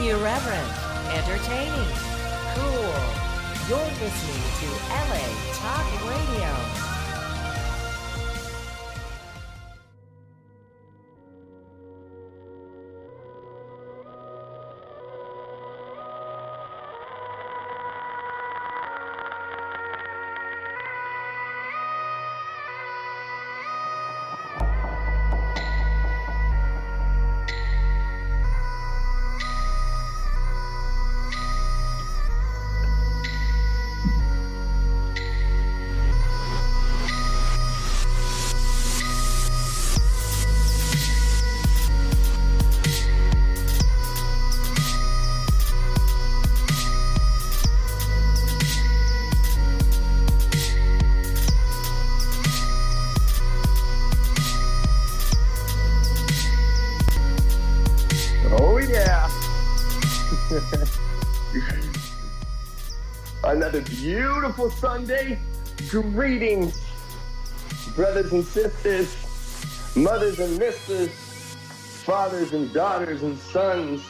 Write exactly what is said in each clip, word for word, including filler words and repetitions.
Irreverent, entertaining, cool. You're listening to L A Talk Radio. Another beautiful Sunday. Greetings, brothers and sisters, mothers and misters, fathers and daughters and sons.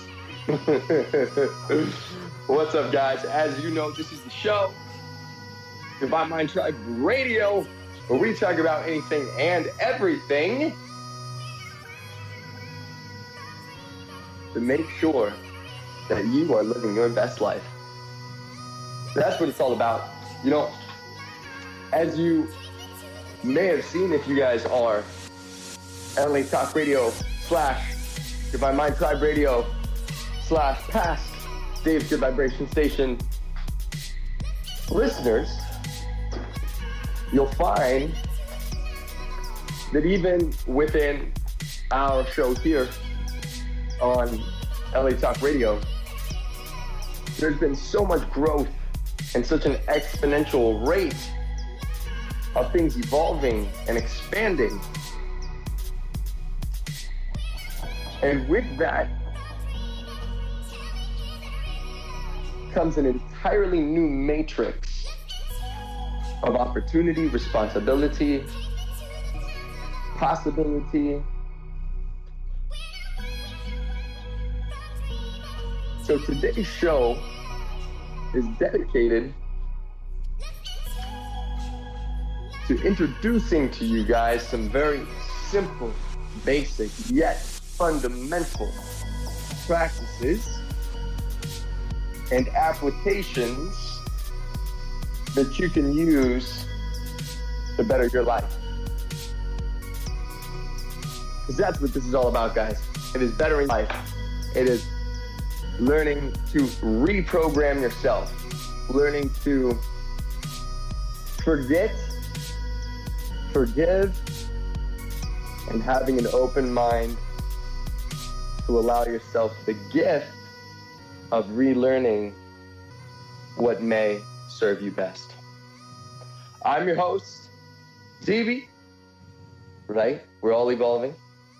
What's up, guys? As you know, this is the show, Divine Mind Tribe Radio, where we talk about anything and everything to make sure that you are living your best life. That's what it's all about. You know, as you may have seen, if you guys are L A Talk Radio slash Divine Mind Tribe Radio slash past Dave's Good Vibration Station listeners, you'll find that even within our show here on L A Talk Radio, there's been so much growth and such an exponential rate of things evolving and expanding. And with that comes an entirely new matrix of opportunity, responsibility, possibility. So today's show is dedicated to introducing to you guys some very simple, basic, yet fundamental practices and applications that you can use to better your life. Because that's what this is all about, guys. It is bettering life. It is learning to reprogram yourself, learning to forget, forgive, and having an open mind to allow yourself the gift of relearning what may serve you best. I'm your host, D B, right? We're all evolving.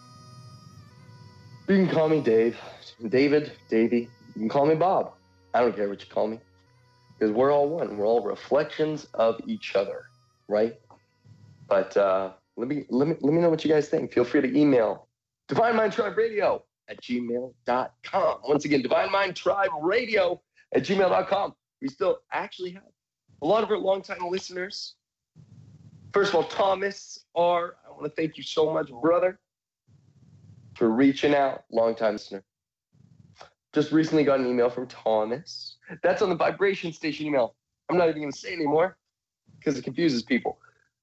You can call me Dave. David, Davey, you can call me Bob. I don't care what you call me, because we're all one. We're all reflections of each other, right? But uh, let me let me let me know what you guys think. Feel free to email Divine Mind Tribe Radio at gmail dot com. Once again, Divine Mind Tribe Radio at gmail dot com. We still actually have a lot of our longtime listeners. First of all, Thomas R., I want to thank you so much, brother, for reaching out. Longtime listener. Just recently got an email from Thomas. That's on the vibration station email. I'm not even going to say it anymore because it confuses people.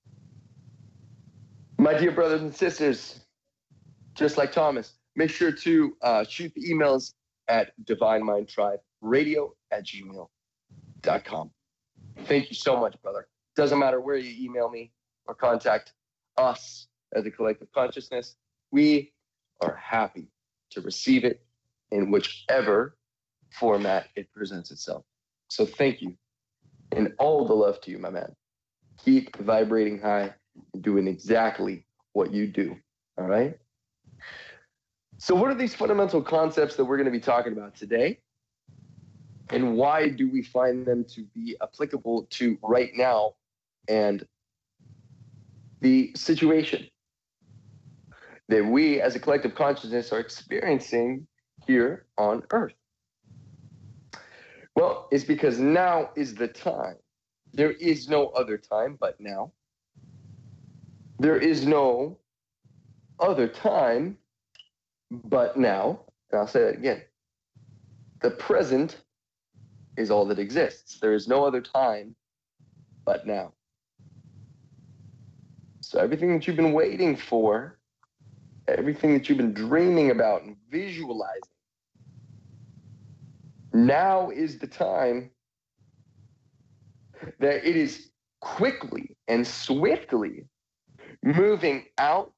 My dear brothers and sisters, just like Thomas, make sure to uh, shoot the emails at Divine Mind Tribe Radio at gmail dot com. Thank you so much, brother. Doesn't matter where you email me or contact us as a collective consciousness. We are happy to receive it in whichever format it presents itself. So thank you. And all the love to you, my man. Keep vibrating high and doing exactly what you do. All right? So what are these fundamental concepts that we're going to be talking about today? And why do we find them to be applicable to right now and the situation that we as a collective consciousness are experiencing here on Earth? Well, it's because now is the time. There is no other time but now. There is no other time but now. And I'll say that again. The present is all that exists. There is no other time but now. So everything that you've been waiting for, everything that you've been dreaming about and visualizing, now is the time that it is quickly and swiftly moving out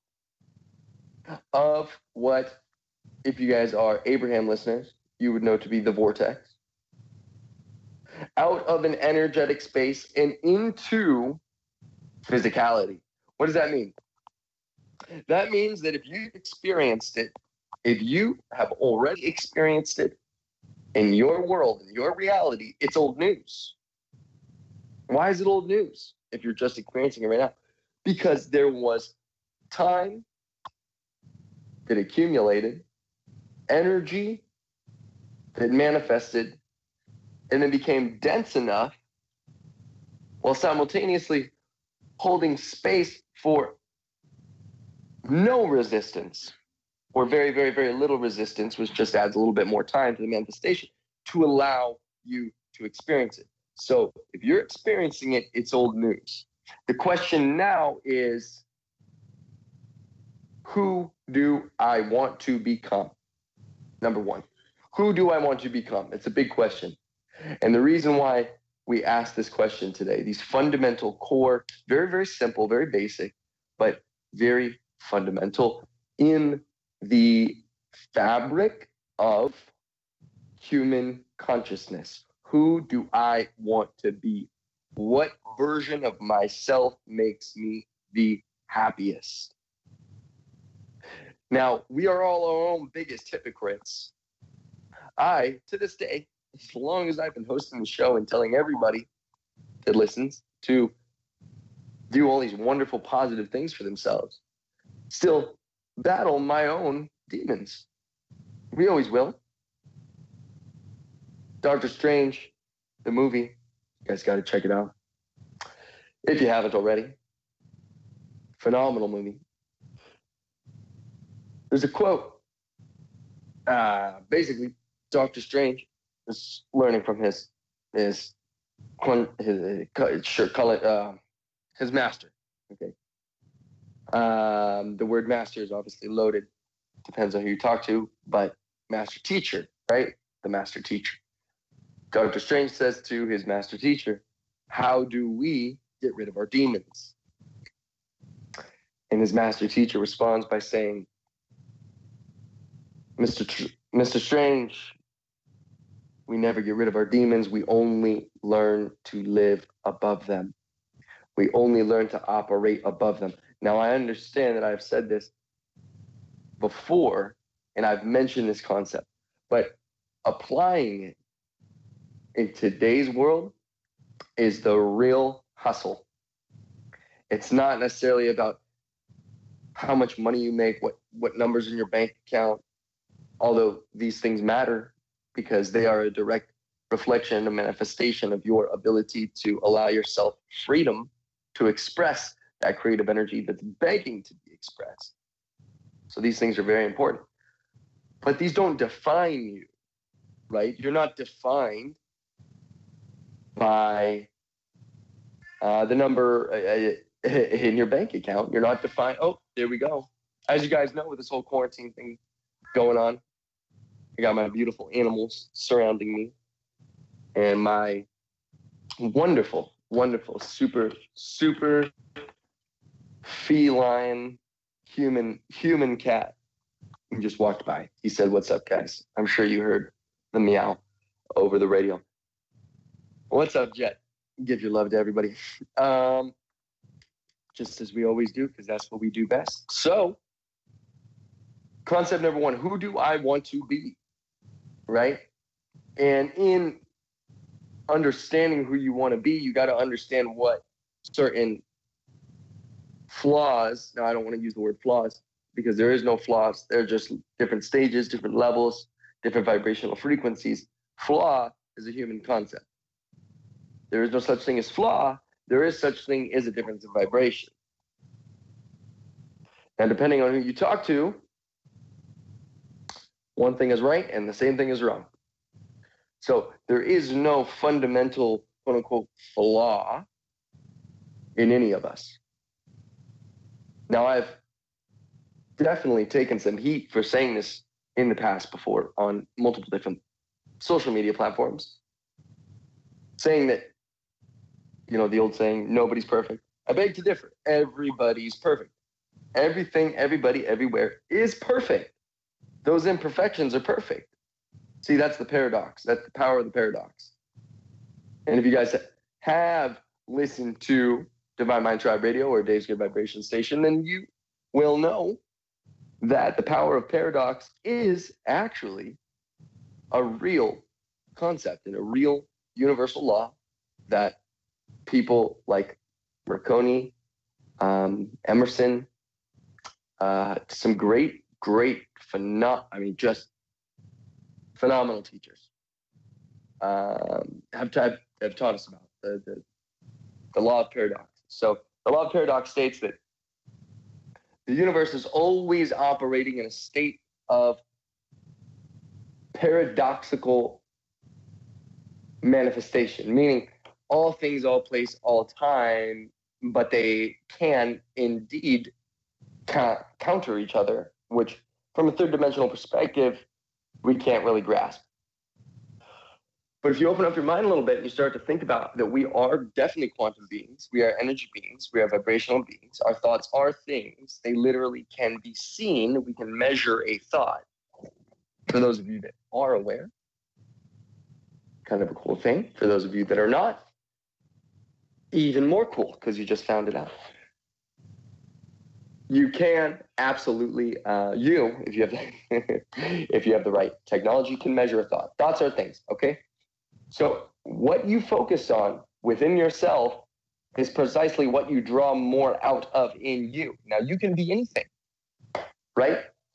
of what, if you guys are Abraham listeners, you would know to be the vortex, out of an energetic space and into physicality. What does that mean? That means that if you've experienced it, if you have already experienced it in your world, in your reality, it's old news. Why is it old news if you're just experiencing it right now? Because there was time that accumulated, energy that manifested, and then became dense enough while simultaneously holding space for no resistance or very, very, very little resistance, which just adds a little bit more time to the manifestation to allow you to experience it. So if you're experiencing it, it's old news. The question now is, who do I want to become? Number one, who do I want to become? It's a big question. And the reason why we ask this question today, these fundamental core, very, very simple, very basic, but very fundamental in the fabric of human consciousness. Who do I want to be? What version of myself makes me the happiest? Now, we are all our own biggest hypocrites. I, to this day, as long as I've been hosting the show and telling everybody that listens to do all these wonderful, positive things for themselves, still battle my own demons. We always will. Doctor Strange, the movie, you guys got to check it out if you haven't already. Phenomenal movie. There's a quote. Uh, basically, Doctor Strange is learning from his his his, his sure call it uh, his master. Okay. Um, the word master is obviously loaded. Depends on who you talk to, but master teacher, right? The master teacher. Doctor Strange says to his master teacher, "How do we get rid of our demons?" And his master teacher responds by saying, Mister Tr- Mister Strange, we never get rid of our demons. We only learn to live above them. We only learn to operate above them. Now, I understand that I've said this before, and I've mentioned this concept, but applying it in today's world is the real hustle. It's not necessarily about how much money you make, what, what numbers in your bank account, although these things matter because they are a direct reflection, a manifestation of your ability to allow yourself freedom to express that creative energy that's begging to be expressed. So these things are very important. But these don't define you, right? You're not defined by uh, the number uh, in your bank account. You're not defined. Oh, there we go. As you guys know, with this whole quarantine thing going on, I got my beautiful animals surrounding me and my wonderful, wonderful, super, super feline human, human cat. He just walked by. He said, "What's up, guys?" I'm sure you heard the meow over the radio. What's up, Jet? Give your love to everybody. Um, just as we always do, because that's what we do best. So, concept number one, who do I want to be? Right? And in understanding who you want to be, you got to understand what certain flaws, now I don't want to use the word flaws because there is no flaws. They're just different stages, different levels, different vibrational frequencies. Flaw is a human concept. There is no such thing as flaw. There is such thing as a difference in vibration. And depending on who you talk to, one thing is right and the same thing is wrong. So there is no fundamental, quote unquote, flaw in any of us. Now, I've definitely taken some heat for saying this in the past before on multiple different social media platforms, saying that, you know, the old saying, nobody's perfect. I beg to differ. Everybody's perfect. Everything, everybody, everywhere is perfect. Those imperfections are perfect. See, that's the paradox. That's the power of the paradox. And if you guys have listened to Divine Mind Tribe Radio or Dave's Good Vibration Station, then you will know that the power of paradox is actually a real concept and a real universal law that people like Marconi, um, Emerson, uh, some great, great, phenom- I mean, just phenomenal teachers um, have, have, have taught us about the, the, the law of paradox. So the law of paradox states that the universe is always operating in a state of paradoxical manifestation, meaning all things, all place, all time, but they can indeed ca- counter each other, which from a third dimensional perspective, we can't really grasp. But if you open up your mind a little bit and you start to think about that we are definitely quantum beings, we are energy beings, we are vibrational beings, our thoughts are things, they literally can be seen, we can measure a thought. For those of you that are aware, kind of a cool thing. For those of you that are not, even more cool because you just found it out. You can absolutely, uh, you, if you have, if you have the right technology, can measure a thought. Thoughts are things, okay? So what you focus on within yourself is precisely what you draw more out of in you. Now, you can be anything, right?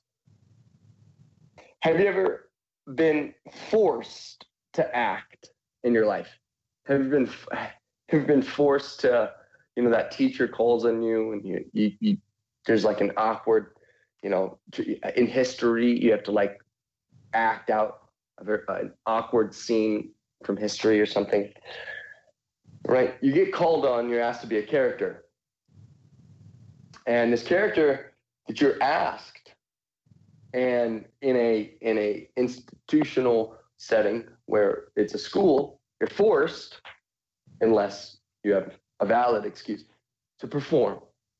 Have you ever been forced to act in your life? Have you been, have you been forced to, you know, that teacher calls on you and you, you, you there's like an awkward, you know, in history, you have to like act out a very, an awkward scene from history or something, right? You get called on, you're asked to be a character. And this character that you're asked, and in a in a institutional setting where it's a school, you're forced, unless you have a valid excuse, to perform.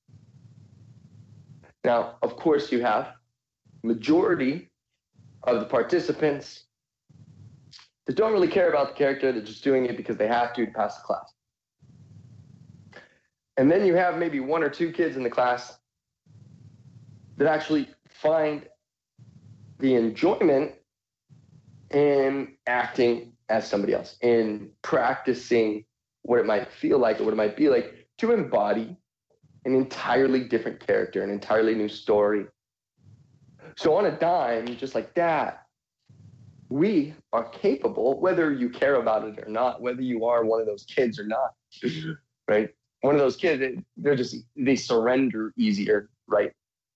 Now, of course, you have majority of the participants that don't really care about the character. They're just doing it because they have to to pass the class. And then you have maybe one or two kids in the class that actually find the enjoyment in acting as somebody else, in practicing what it might feel like or what it might be like to embody an entirely different character, an entirely new story. So on a dime, just like that, we are capable, whether you care about it or not, whether you are one of those kids or not, right? One of those kids, they're just, they surrender easier, right?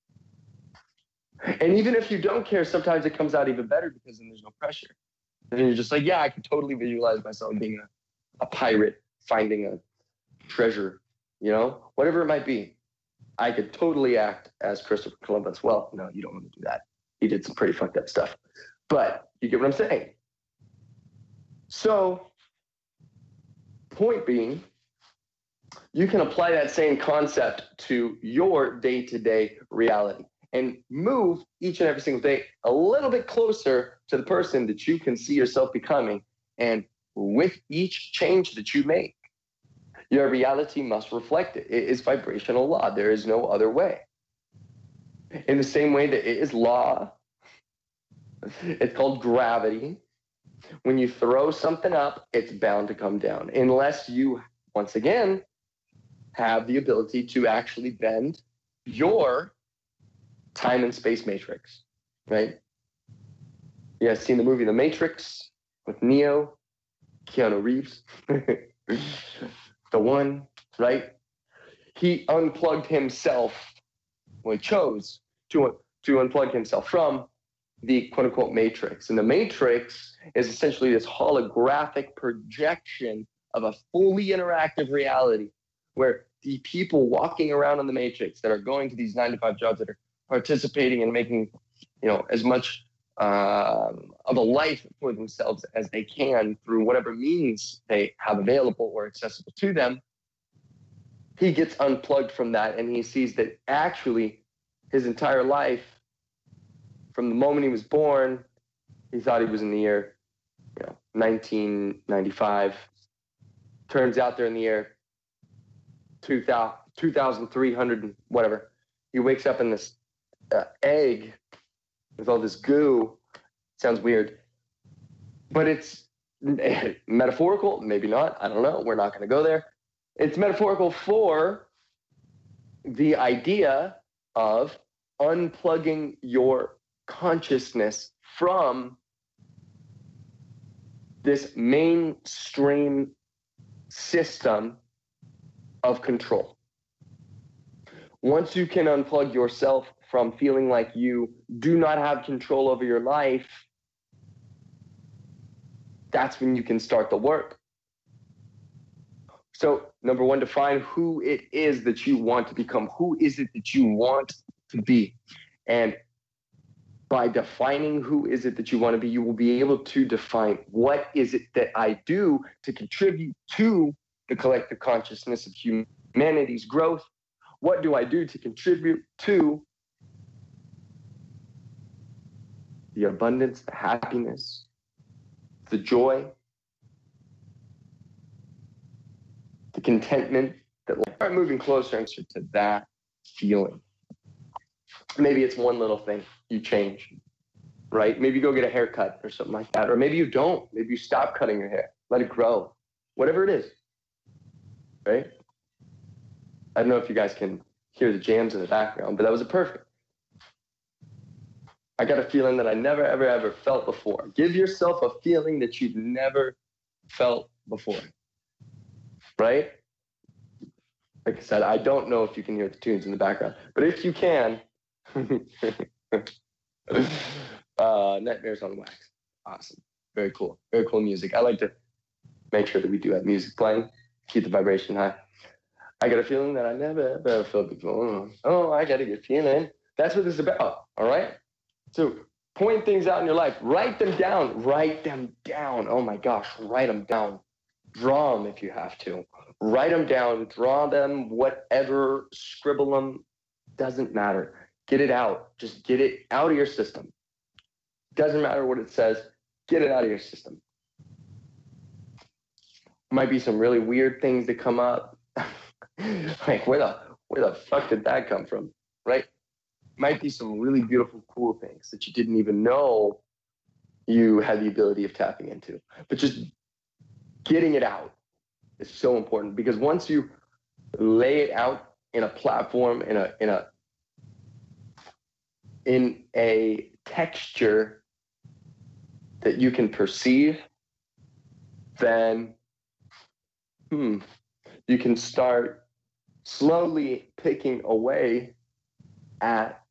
And even if you don't care, sometimes it comes out even better because then there's no pressure. And you're just like, yeah, I can totally visualize myself being a, a pirate, finding a treasure, you know, whatever it might be. I could totally act as Christopher Columbus. Well, no, you don't want to do that. He did some pretty fucked up stuff. But you get what I'm saying. So, point being, you can apply that same concept to your day-to-day reality and move each and every single day a little bit closer to the person that you can see yourself becoming. And with each change that you make, your reality must reflect it. It is vibrational law. There is no other way. In the same way that it is law, it's called gravity. When you throw something up, it's bound to come down. Unless you, once again, have the ability to actually bend your time and space matrix, right? You guys seen the movie The Matrix with Neo? Keanu Reeves, the one, right? He unplugged himself, well, he chose to, to unplug himself from the quote-unquote Matrix. And the Matrix is essentially this holographic projection of a fully interactive reality where the people walking around in the Matrix that are going to these nine to five jobs, that are participating and making, you know, as much um, of a life for themselves as they can through whatever means they have available or accessible to them, he gets unplugged from that, and he sees that actually his entire life, from the moment he was born, he thought he was in the year, you know, nineteen ninety-five. Turns out they're in the year two thousand three hundred, whatever. He wakes up in this uh, egg with all this goo. Sounds weird. But it's metaphorical, maybe not. I don't know. We're not going to go there. It's metaphorical for the idea of unplugging your consciousness from this mainstream system of control. Once you can unplug yourself from feeling like you do not have control over your life, that's when you can start the work. So, number one, define who it is that you want to become. Who is it that you want to be? And by defining who is it that you want to be, you will be able to define what is it that I do to contribute to the collective consciousness of humanity's growth. What do I do to contribute to the abundance, the happiness, the joy, the contentment that will start moving closer to that feeling. Maybe it's one little thing you change, right? Maybe you go get a haircut or something like that. Or maybe you don't. Maybe you stop cutting your hair. Let it grow. Whatever it is, right? I don't know if you guys can hear the jams in the background, but that was a perfect. I got a feeling that I never, ever, ever felt before. Give yourself a feeling that you've never felt before, right? Like I said, I don't know if you can hear the tunes in the background, but if you can, uh, Nightmares on Wax. Awesome. Very cool. Very cool music. I like to make sure that we do have music playing, keep the vibration high. I got a feeling that I never, ever felt before. Oh, I got a good feeling. That's what this is about, all right? So point things out in your life. Write them down. Write them down. Oh, my gosh. Write them down. Draw them if you have to. Write them down. Draw them. Whatever. Scribble them. Doesn't matter. Get it out. Just get it out of your system. Doesn't matter what it says. Get it out of your system. Might be some really weird things that come up. Like, where the, where the fuck did that come from? Right? Might be some really beautiful, cool things that you didn't even know you had the ability of tapping into. But just getting it out is so important, because once you lay it out in a platform, in a in a in a texture that you can perceive, then hmm, you can start slowly picking away at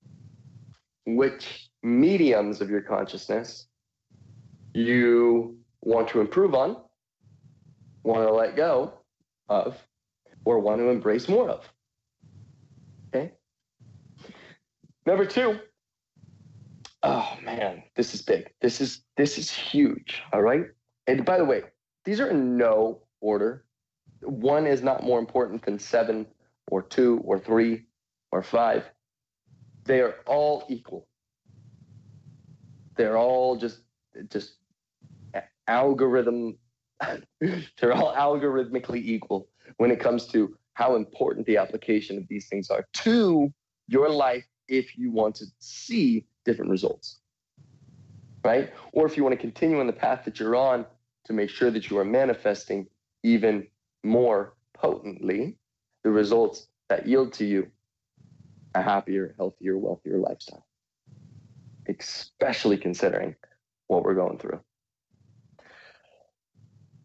which mediums of your consciousness you want to improve on, want to let go of, or want to embrace more of. Okay? Number two. Oh man, this is big. This is this is huge. All right. And by the way, these are in no order. One is not more important than seven or two or three or five. They are all equal. They're all just just algorithm. They're all algorithmically equal when it comes to how important the application of these things are to your life if you want to see different results, right? Or if you want to continue on the path that you're on to make sure that you are manifesting even more potently the results that yield to you a happier, healthier, wealthier lifestyle, especially considering what we're going through.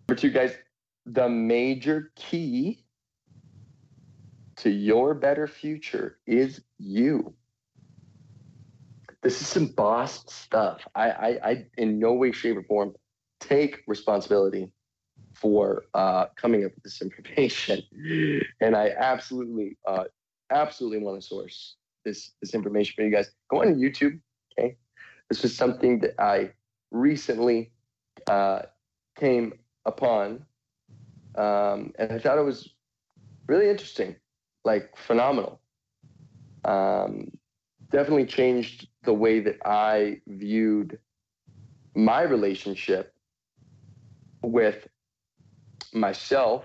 Number two, guys, the major key to your better future is you. This is some boss stuff. I, I, I in no way, shape, or form take responsibility for uh, coming up with this information. And I absolutely, uh, absolutely want to source this, this information for you guys. Go on YouTube, okay? This is something that I recently uh, came upon, um, and I thought it was really interesting, like phenomenal. Um, definitely changed the way that I viewed my relationship with myself.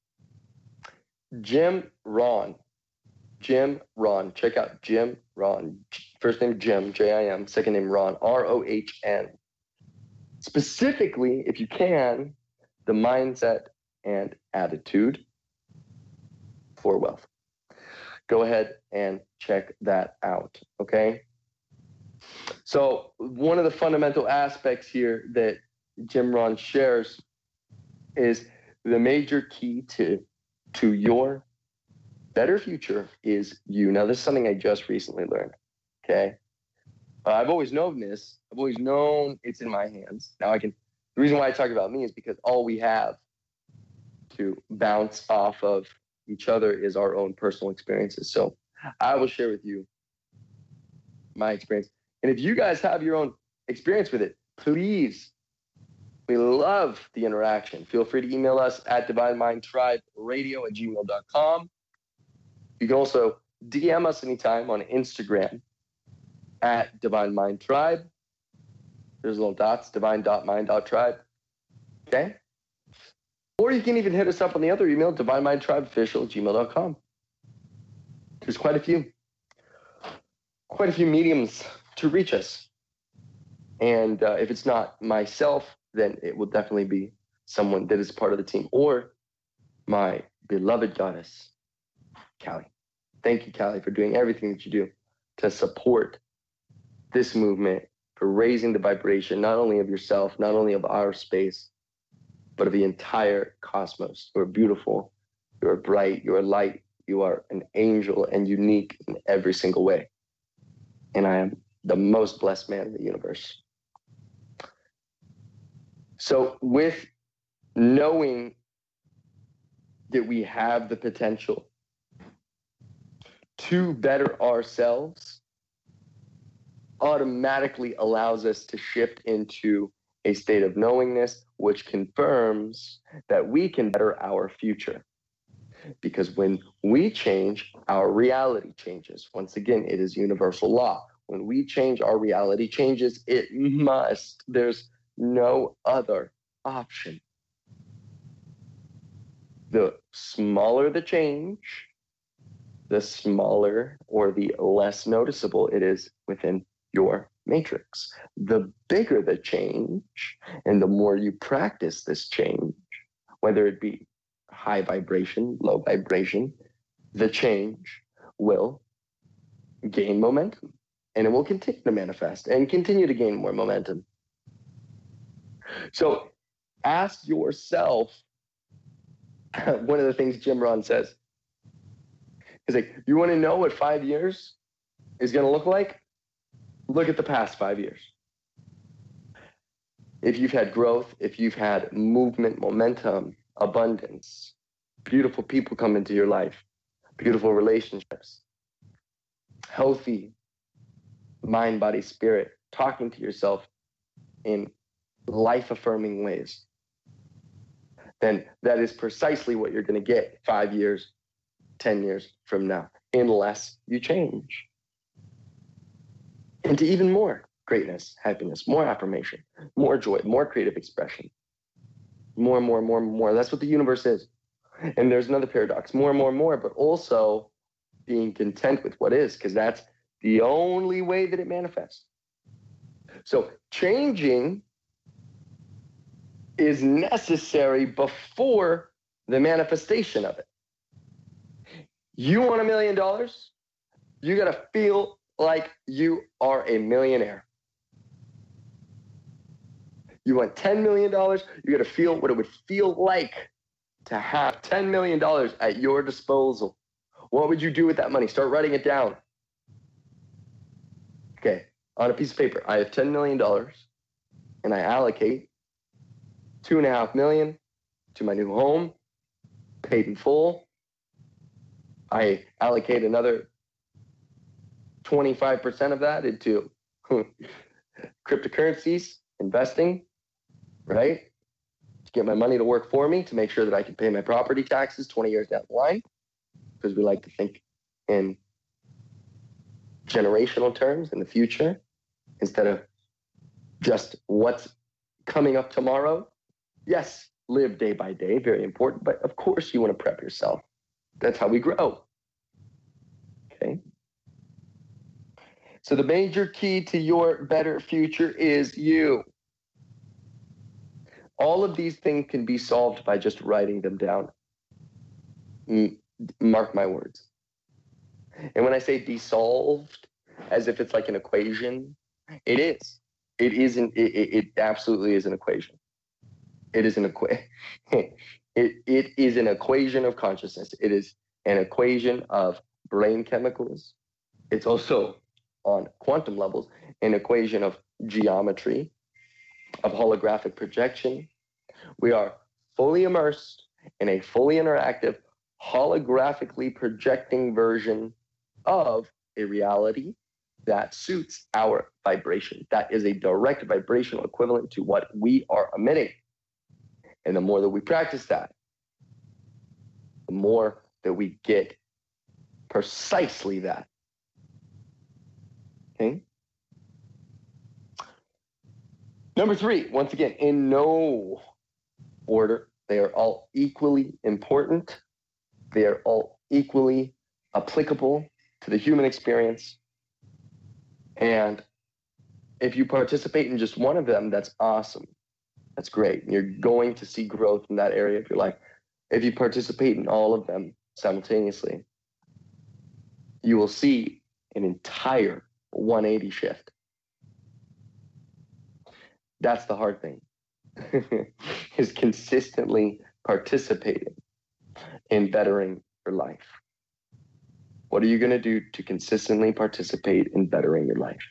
Jim Rohn. Jim Rohn. Check out Jim Rohn. First name Jim, J I M. Second name Ron, R O H N. Specifically, if you can, the mindset and attitude for wealth. Go ahead and check that out, okay? So one of the fundamental aspects here that Jim Rohn shares is the major key to, to your better future is you. Now, this is something I just recently learned, okay? Uh, I've always known this. I've always known it's in my hands. Now I can, the reason why I talk about me is because all we have to bounce off of each other is our own personal experiences. So I will share with you my experience. And if you guys have your own experience with it, please, we love the interaction. Feel free to email us at divine mind tribe radio at gmail dot com. You can also D M us anytime on Instagram at Divine Mind Tribe. There's little dots, divine dot mind dot tribe. Okay? Or you can even hit us up on the other email, divine mind tribe official at gmail dot com. There's quite a few, quite a few mediums to reach us. And uh, if it's not myself, then it will definitely be someone that is part of the team, or my beloved goddess, Callie. Thank you, Callie, for doing everything that you do to support this movement, for raising the vibration, not only of yourself, not only of our space, but of the entire cosmos. You are beautiful, you are bright, you are light, you are an angel and unique in every single way. And I am the most blessed man in the universe. So with knowing that we have the potential to better ourselves automatically allows us to shift into a state of knowingness, which confirms that we can better our future. Because when we change, our reality changes. Once again, it is universal law. When we change, our reality changes. It must. There's no other option. The smaller the change, the smaller or the less noticeable it is within your matrix. The bigger the change, and the more you practice this change, whether it be high vibration, low vibration, the change will gain momentum, and it will continue to manifest and continue to gain more momentum. So ask yourself, one of the things Jim Rohn says is like, you want to know what five years is going to look like? Look at the past five years. If you've had growth, if you've had movement, momentum, abundance, beautiful people come into your life, beautiful relationships, healthy mind, body, spirit, talking to yourself in life-affirming ways, then that is precisely what you're going to get five years, ten years from now, unless you change into even more greatness, happiness, more affirmation, more joy, more creative expression, more, more, more, more. That's what the universe is. And there's another paradox, more, more, more, but also being content with what is, because that's the only way that it manifests. So changing is necessary before the manifestation of it. You want a million dollars? You got to feel like you are a millionaire. You want ten million dollars, you got to feel what it would feel like to have ten million dollars at your disposal. What would you do with that money? Start writing it down. Okay, on a piece of paper, I have ten million dollars and I allocate two and a half million to my new home, paid in full. I allocate another twenty-five percent of that into cryptocurrencies, investing, right? To get my money to work for me, to make sure that I can pay my property taxes twenty years down the line, because we like to think in generational terms in the future instead of just what's coming up tomorrow. Yes, live day by day, very important, but of course you want to prep yourself. That's how we grow. Okay? So the major key to your better future is you. All of these things can be solved by just writing them down. Mark my words. And when I say be solved, as if it's like an equation, it is. It isn't. It, it absolutely is an equation. It is an equation. it, it is an equation of consciousness. It is an equation of brain chemicals. It's also, on quantum levels, an equation of geometry, of holographic projection. We are fully immersed in a fully interactive, holographically projecting version of a reality that suits our vibration. That is a direct vibrational equivalent to what we are emitting. And the more that we practice that, the more that we get precisely that. Okay? Number three, once again, in no order, they are all equally important. They are all equally applicable to the human experience. And if you participate in just one of them, that's awesome. That's great. You're going to see growth in that area of your life. If you participate in all of them simultaneously, you will see an entire one eighty shift. That's the hard thing, is consistently participating in bettering your life. What are you going to do to consistently participate in bettering your life?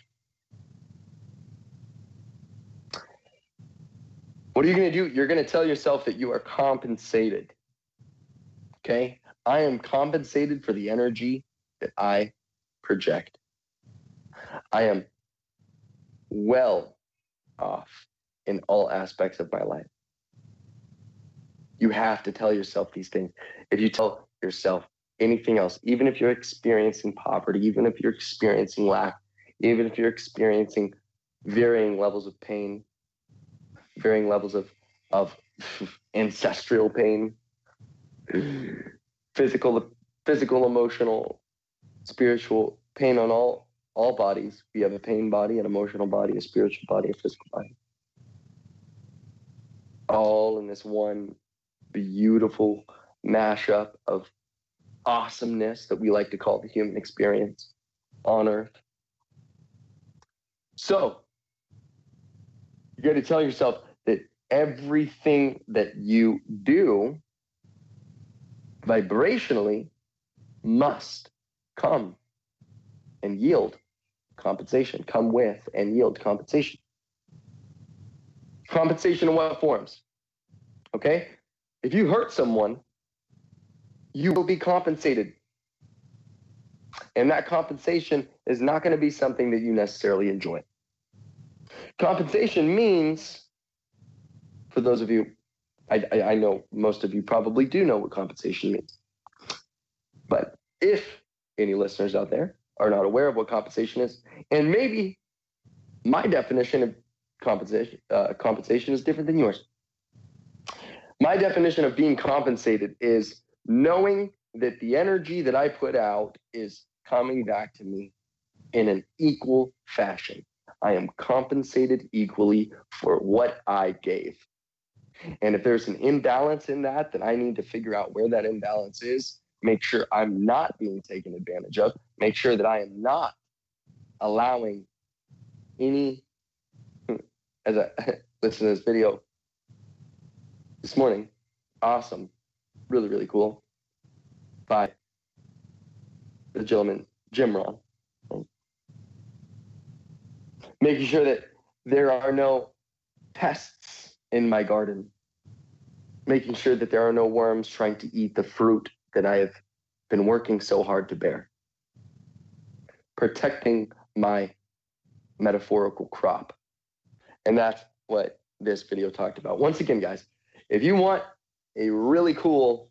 What are you going to do? You're going to tell yourself that you are compensated. Okay? I am compensated for the energy that I project. I am well off in all aspects of my life. You have to tell yourself these things. If you tell yourself anything else, even if you're experiencing poverty, even if you're experiencing lack, even if you're experiencing varying levels of pain, varying levels of, of ancestral pain, physical, physical, emotional, spiritual pain on all, all bodies. We have a pain body, an emotional body, a spiritual body, a physical body. All in this one beautiful mashup of awesomeness that we like to call the human experience on Earth. So, you got to tell yourself that everything that you do vibrationally must come and yield compensation, come with and yield compensation. Compensation in what forms? Okay? If you hurt someone, you will be compensated. And that compensation is not going to be something that you necessarily enjoy. Compensation means, for those of you, I, I, I know most of you probably do know what compensation means. But if any listeners out there are not aware of what compensation is, and maybe my definition of compensation, uh, compensation is different than yours. My definition of being compensated is knowing that the energy that I put out is coming back to me in an equal fashion. I am compensated equally for what I gave. And if there's an imbalance in that, then I need to figure out where that imbalance is, make sure I'm not being taken advantage of, make sure that I am not allowing any, as I, listened to this video this morning. Awesome. Really, really cool. By the gentleman, Jim Rohn. Making sure that there are no pests in my garden. Making sure that there are no worms trying to eat the fruit that I have been working so hard to bear. Protecting my metaphorical crop. And that's what this video talked about. Once again, guys, if you want a really cool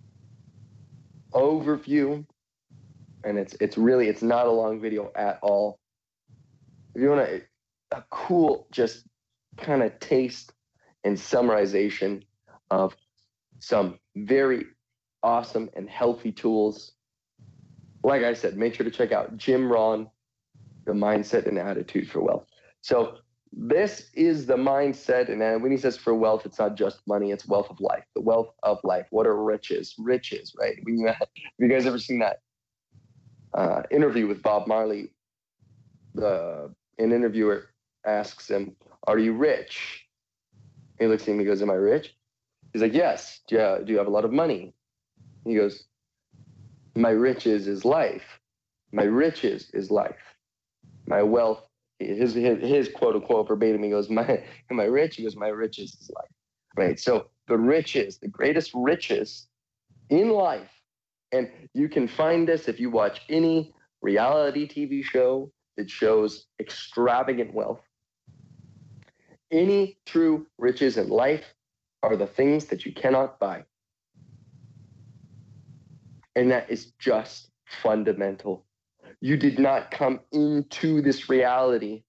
overview, and it's it's really, it's not a long video at all. If you want a, a cool, just kind of taste and summarization of some very awesome and healthy tools, like I said, make sure to check out Jim Rohn, The Mindset and Attitude for Wealth. So this is the mindset, and when he says for wealth, it's not just money, it's wealth of life. The wealth of life. What are riches? Riches, right? When you, have you guys ever seen that uh, interview with Bob Marley? The an interviewer asks him, "Are you rich?" He looks at him, he goes, "Am I rich?" He's like, "Yes." "Do you, do you have a lot of money?" He goes, "My riches is life. My riches is life. My wealth," his, his, his quote unquote verbatim, he goes, my, am I rich? He goes, "My riches is life." Right? So the riches, the greatest riches in life, and you can find this if you watch any reality T V show that shows extravagant wealth. Any true riches in life are the things that you cannot buy. And that is just fundamental. You did not come into this reality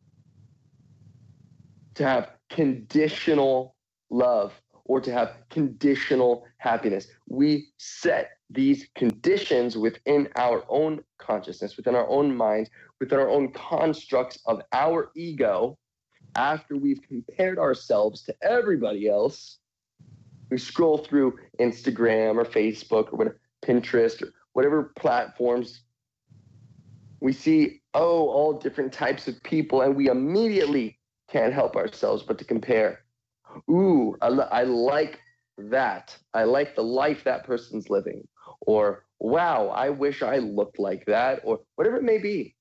to have conditional love or to have conditional happiness. We set these conditions within our own consciousness, within our own minds, within our own constructs of our ego. After we've compared ourselves to everybody else, we scroll through Instagram or Facebook or whatever, Pinterest or whatever platforms. We see, oh, all different types of people, and we immediately can't help ourselves but to compare. Ooh, I, I like that. I like the life that person's living. Or, wow, I wish I looked like that. Or whatever it may be.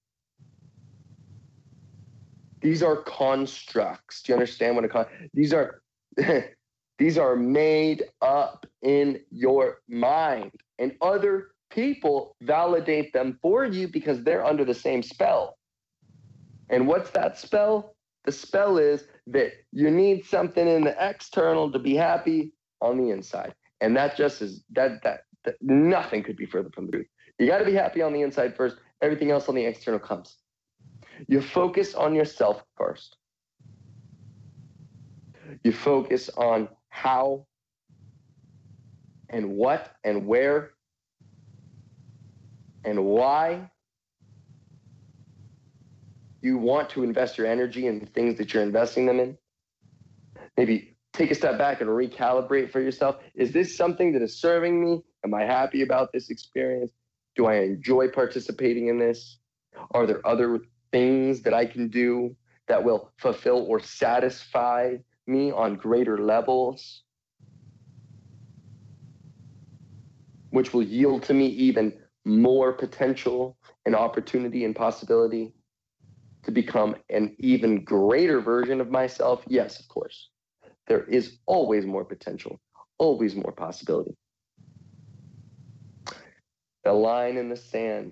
These are constructs. Do you understand what a con? These are, these are made up in your mind. And other people validate them for you because they're under the same spell. And what's that spell? The spell is that you need something in the external to be happy on the inside. And that just is, that, that, that nothing could be further from the truth. You got to be happy on the inside first. Everything else on the external comes. You focus on yourself first. You focus on how and what and where and why you want to invest your energy in the things that you're investing them in. Maybe take a step back and recalibrate for yourself. Is this something that is serving me? Am I happy about this experience? Do I enjoy participating in this? Are there other things that I can do that will fulfill or satisfy me on greater levels, which will yield to me even more potential and opportunity and possibility to become an even greater version of myself? Yes, of course. There is always more potential, always more possibility. The line in the sand.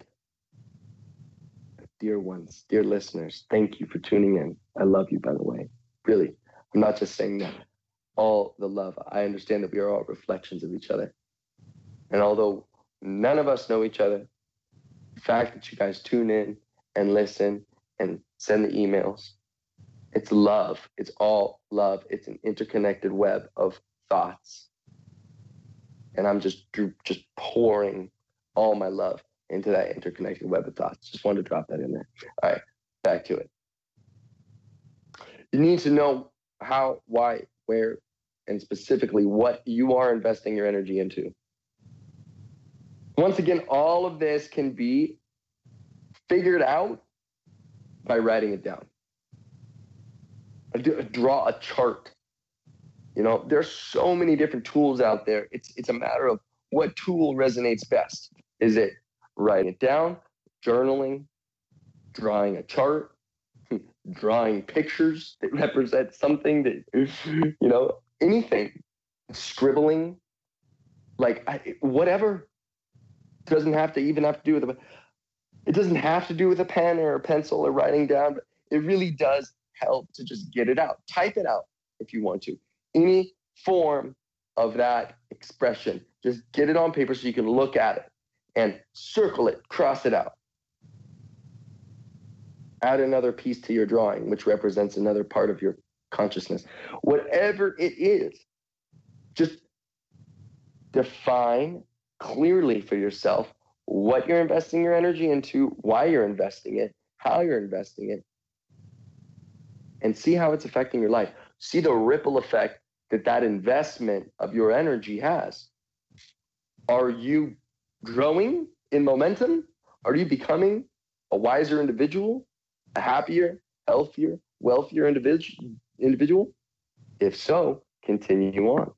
Dear ones, dear listeners, thank you for tuning in. I love you, by the way. Really, I'm not just saying that. All the love. I understand that we are all reflections of each other. And although none of us know each other, the fact that you guys tune in and listen and send the emails, it's love. It's all love. It's an interconnected web of thoughts. And I'm just, just pouring all my love into that interconnected web of thoughts. Just wanted to drop that in there. All right, back to it. You need to know how, why, where, and specifically what you are investing your energy into. Once again, all of this can be figured out by writing it down. draw a chart. You know, there's so many different tools out there. It's it's a matter of what tool resonates best. Is it writing it down, journaling, drawing a chart, drawing pictures that represent something that, you know, anything, scribbling, like I, whatever. It doesn't have to even have to do with a, it doesn't have to do with a pen or a pencil or writing down, but it really does help to just get it out. Type it out if you want to. Any form of that expression, just get it on paper so you can look at it and circle it, cross it out. Add another piece to your drawing, which represents another part of your consciousness. Whatever it is, just define clearly for yourself what you're investing your energy into, why you're investing it, how you're investing it, and see how it's affecting your life. See the ripple effect that that investment of your energy has. Are you growing in momentum? Are you becoming a wiser individual, a happier, healthier, wealthier individual? individual? If so, continue on.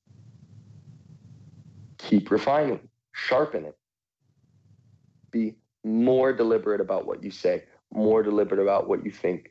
Keep refining, sharpen it. Be more deliberate about what you say, more deliberate about what you think.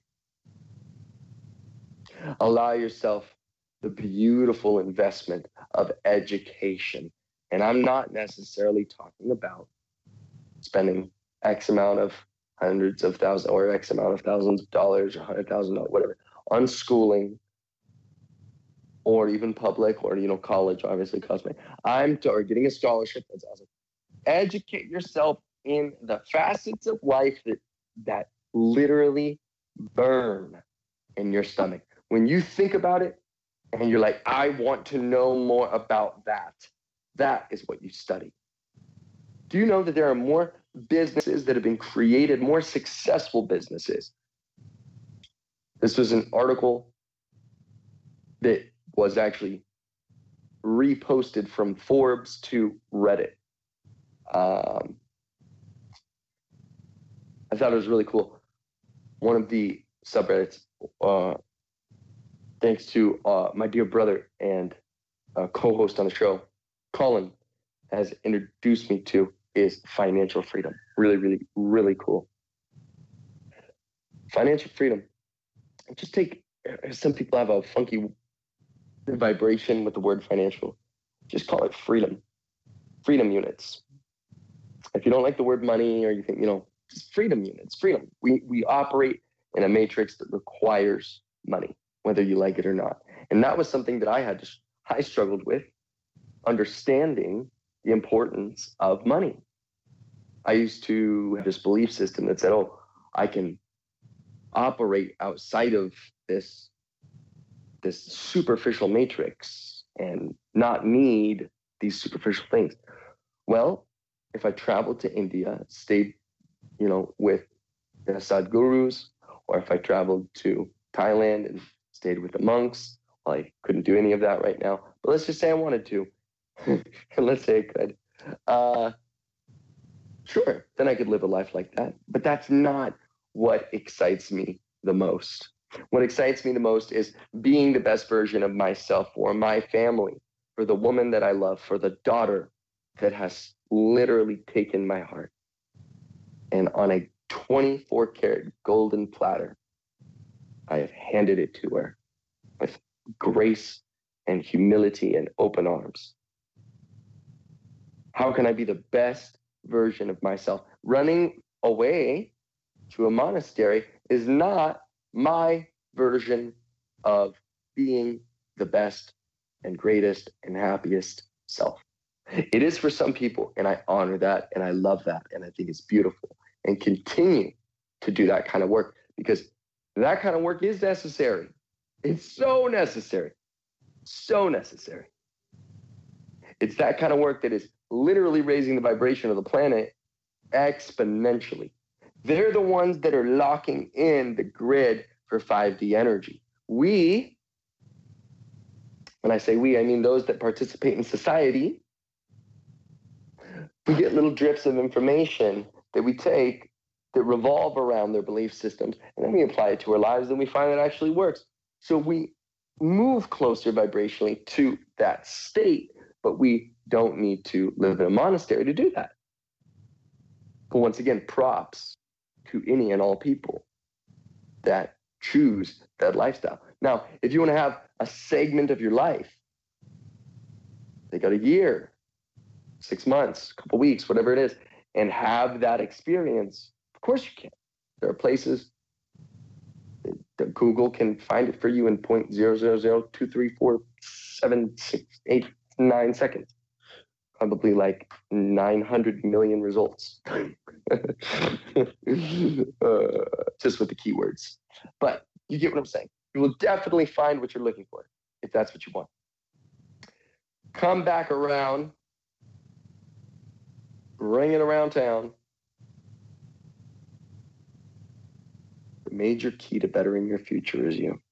Allow yourself the beautiful investment of education. And I'm not necessarily talking about spending X amount of hundreds of thousands or X amount of thousands of dollars or hundred thousand dollars, whatever, on schooling or even public or, you know, college obviously costs money. I'm t- or getting a scholarship. That's awesome. Educate yourself in the facets of life that that literally burn in your stomach. When you think about it and you're like, I want to know more about that, that is what you study. Do you know that there are more businesses that have been created, more successful businesses? This was an article that was actually reposted from Forbes to Reddit. Um, I thought it was really cool. One of the subreddits, uh, thanks to uh, my dear brother and uh, co-host on the show, Colin, has introduced me to, is financial freedom. Really, really, really cool. Financial freedom. Just take, some people have a funky vibration with the word financial. Just call it freedom. Freedom units. If you don't like the word money or you think, you know, just freedom units, freedom. We, we operate in a matrix that requires money, whether you like it or not. And that was something that I had to, I struggled with, understanding the importance of money. I used to have this belief system that said, oh, I can operate outside of this, this superficial matrix and not need these superficial things. Well, if I traveled to India, stayed, you know, with the Sadhgurus, or if I traveled to Thailand and stayed with the monks, well, I couldn't do any of that right now, but let's just say I wanted to. Let's say I could. Uh, sure, then I could live a life like that. But that's not what excites me the most. What excites me the most is being the best version of myself for my family, for the woman that I love, for the daughter that has literally taken my heart. And on a twenty-four karat golden platter, I have handed it to her with grace and humility and open arms. How can I be the best version of myself? Running away to a monastery is not my version of being the best and greatest and happiest self. It is for some people, and I honor that, and I love that, and I think it's beautiful, and continue to do that kind of work, because that kind of work is necessary. It's so necessary, so necessary. It's that kind of work that is literally raising the vibration of the planet exponentially. They're the ones that are locking in the grid for five D energy. We, when I say we, I mean those that participate in society, we get little drips of information that we take that revolve around their belief systems, and then we apply it to our lives, and we find that it actually works. So we move closer vibrationally to that state, but we don't need to live in a monastery to do that. But once again, props to any and all people that choose that lifestyle. Now, if you want to have a segment of your life, they got a year, six months, a couple weeks, whatever it is, and have that experience, of course you can. There are places that Google can find it for you in zero point zero zero zero two three four seven six eight nine seconds. Probably like nine hundred million results. uh, just with the keywords. But you get what I'm saying. You will definitely find what you're looking for if that's what you want. Come back around, ring it around town. The major key to bettering your future is you.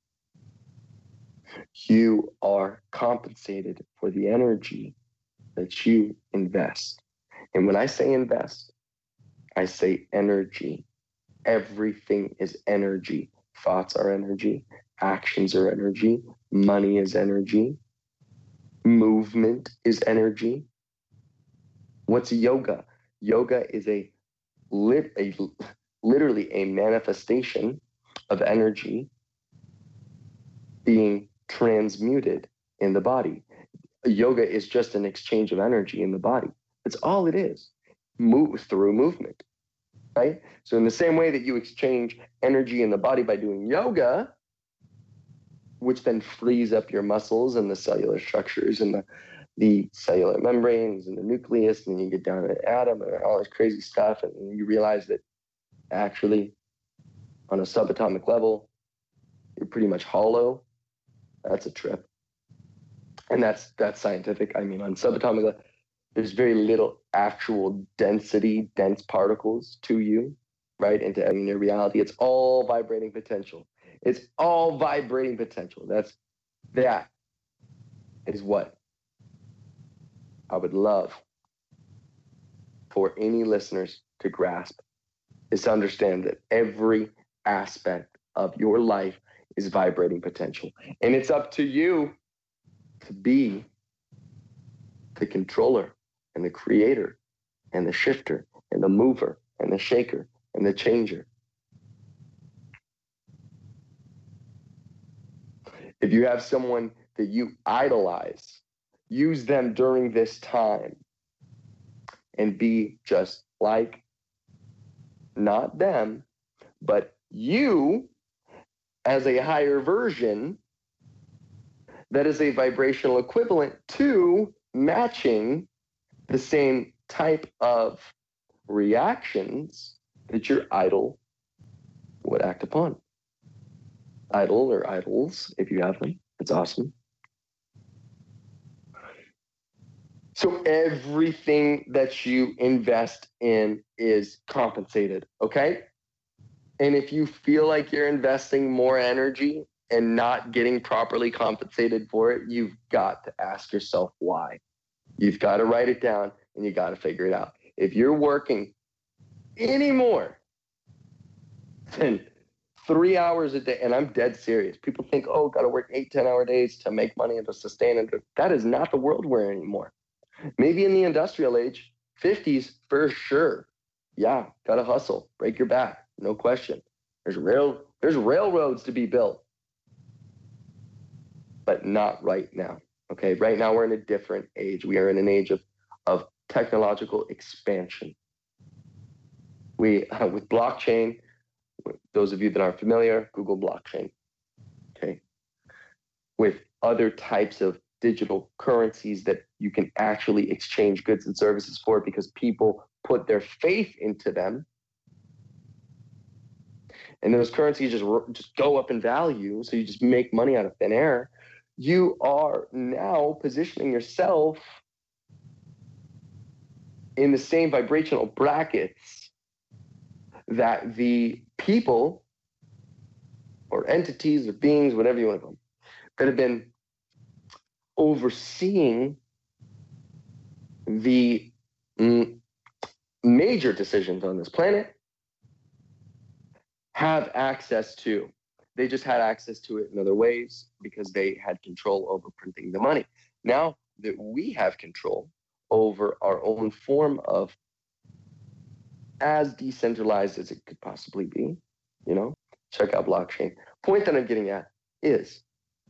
You are compensated for the energy that you invest. And when I say invest, I say energy. Everything is energy. Thoughts are energy. Actions are energy. Money is energy. Movement is energy. What's yoga? Yoga is a, lit, a literally a manifestation of energy being transmuted in the body. Yoga is just an exchange of energy in the body. That's all it is. Move through movement, right? So in the same way that you exchange energy in the body by doing yoga, which then frees up your muscles and the cellular structures and the, the cellular membranes and the nucleus, and then you get down to the atom and all this crazy stuff, and you realize that actually on a subatomic level, you're pretty much hollow. That's a trip. And that's that's scientific. I mean, on subatomic level, there's very little actual density, dense particles to you, right? Into I mean, your reality. It's all vibrating potential. It's all vibrating potential. That's that is what I would love for any listeners to grasp, is to understand that every aspect of your life is vibrating potential. And it's up to you to be the controller and the creator and the shifter and the mover and the shaker and the changer. If you have someone that you idolize, use them during this time and be just like, not them, but you as a higher version that is a vibrational equivalent to matching the same type of reactions that your idol would act upon. Idol or idols, if you have them. It's awesome. So everything that you invest in is compensated, okay? And if you feel like you're investing more energy and not getting properly compensated for it, you've got to ask yourself why. You've got to write it down and you got to figure it out. If you're working any more than three hours a day, and I'm dead serious. People think, oh, got to work eight, ten hour days to make money and to sustain it. That is not the world we're in anymore. Maybe in the industrial age, fifties for sure. Yeah, got to hustle, break your back, no question. There's rail, there's railroads to be built, but not right now. Okay, right now we're in a different age. We are in an age of, of technological expansion. We, uh, with blockchain, those of you that aren't familiar, Google blockchain, okay? With other types of digital currencies that you can actually exchange goods and services for because people put their faith into them. And those currencies just, just go up in value, so you just make money out of thin air. You are now positioning yourself in the same vibrational brackets that the people or entities or beings, whatever you want to call them, that have been overseeing the mm, major decisions on this planet have access to. they just had access to it in other ways because they had control over printing the money. Now that we have control over our own form of as decentralized as it could possibly be, you know, check out blockchain. Point that I'm getting at is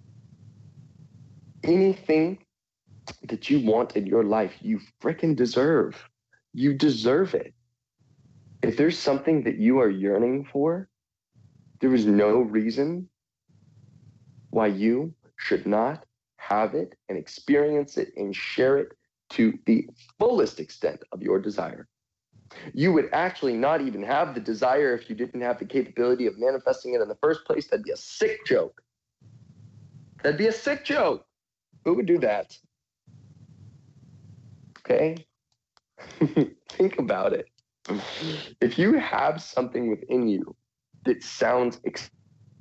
anything that you want in your life, you freaking deserve. You deserve it. If there's something that you are yearning for, there is no reason why you should not have it and experience it and share it to the fullest extent of your desire. You would actually not even have the desire if you didn't have the capability of manifesting it in the first place. That'd be a sick joke. That'd be a sick joke. Who would do that? Okay? Think about it. If you have something within you that sounds ex-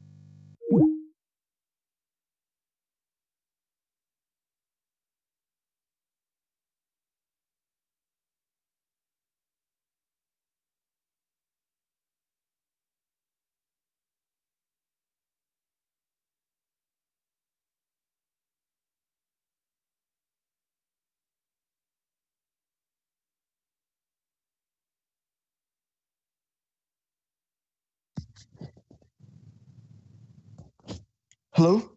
Hello?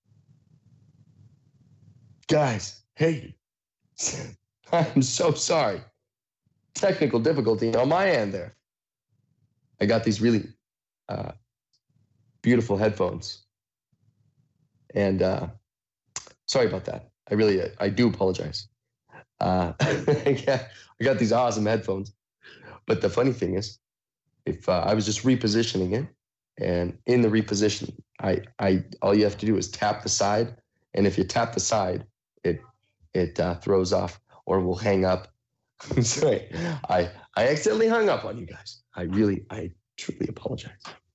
Guys, hey. I'm so sorry. Technical difficulty on my end there. I got these really uh, beautiful headphones. And uh, sorry about that. I really, I do apologize. Uh, yeah, I got these awesome headphones. But the funny thing is, if uh, I was just repositioning it, and in the reposition, I, I, all you have to do is tap the side, and if you tap the side, it, it uh, throws off or will hang up. Sorry, I, I accidentally hung up on you guys. I really, I truly apologize.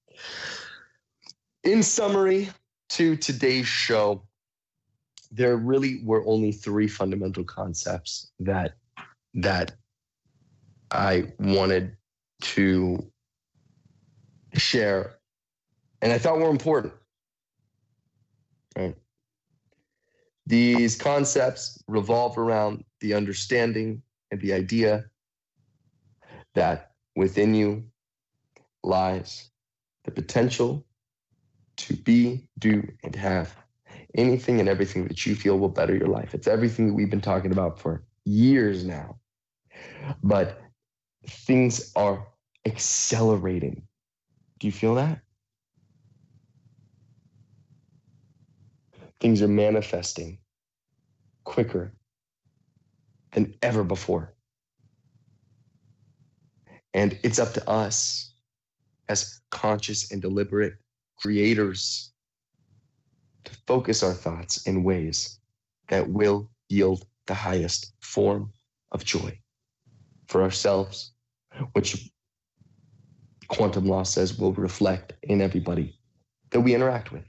In summary to today's show, there really were only three fundamental concepts that that I wanted to share, and I thought were important. Right? These concepts revolve around the understanding and the idea that within you lies the potential to be, do, and have anything and everything that you feel will better your life. It's everything that we've been talking about for years now. But things are accelerating. Do you feel that? Things are manifesting quicker than ever before. And it's up to us as conscious and deliberate creators to focus our thoughts in ways that will yield the highest form of joy for ourselves, which quantum law says will reflect in everybody that we interact with.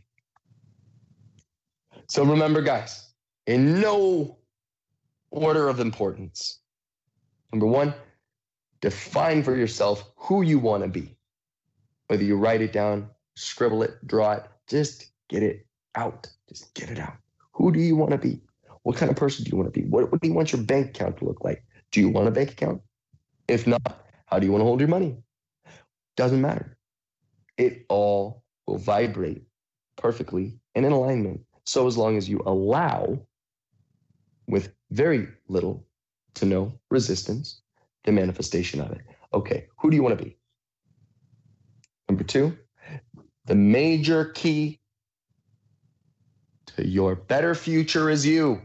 So remember, guys, in no order of importance, number one, define for yourself who you want to be. Whether you write it down, scribble it, draw it, just get it out. Just get it out. Who do you want to be? What kind of person do you want to be? What, what do you want your bank account to look like? Do you want a bank account? If not, how do you want to hold your money? Doesn't matter. It all will vibrate perfectly and in alignment. So as long as you allow, with very little to no resistance, the manifestation of it. Okay, who do you want to be? Number two, the major key to your better future is you.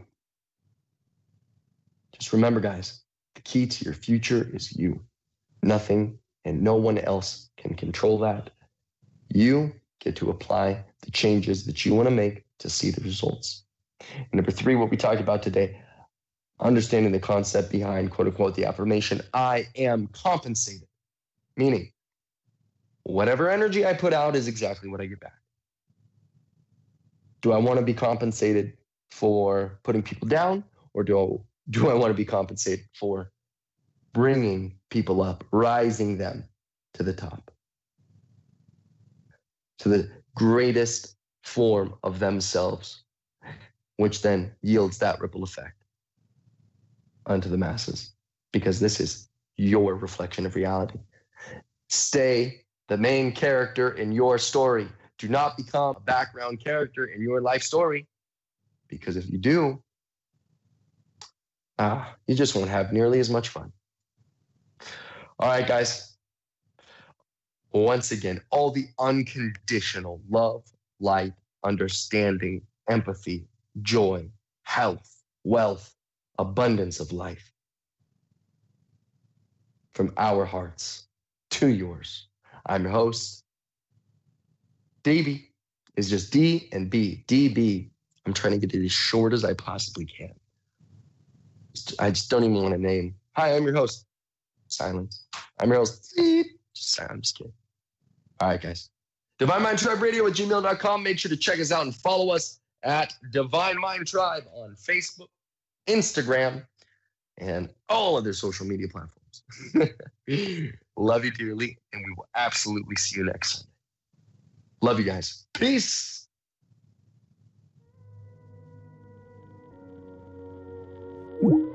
Just remember, guys, the key to your future is you. Nothing and no one else can control that. You get to apply the changes that you want to make to see the results. And number three, what we talked about today, understanding the concept behind, quote unquote, the affirmation, I am compensated. Meaning, whatever energy I put out is exactly what I get back. Do I want to be compensated for putting people down, or do I, do I want to be compensated for bringing people up, rising them to the top, to the greatest form of themselves, which then yields that ripple effect unto the masses, because this is your reflection of reality. Stay the main character in your story. Do not become a background character in your life story, because if you do, uh, you just won't have nearly as much fun. All right, guys. Once again, all the unconditional love, light, understanding, empathy, joy, health, wealth, abundance of life from our hearts to yours. I'm your host. Davey is just D and B. D B. I'm trying to get it as short as I possibly can. I just don't even want to name. Hi, I'm your host. Silence. I'm your host. Just, I'm just kidding. All right, guys. Divine Mind Tribe Radio at gmail dot com. Make sure to check us out and follow us at Divine Mind Tribe on Facebook, Instagram, and all other social media platforms. Love you dearly, and we will absolutely see you next Sunday. Love you guys. Peace. Woo.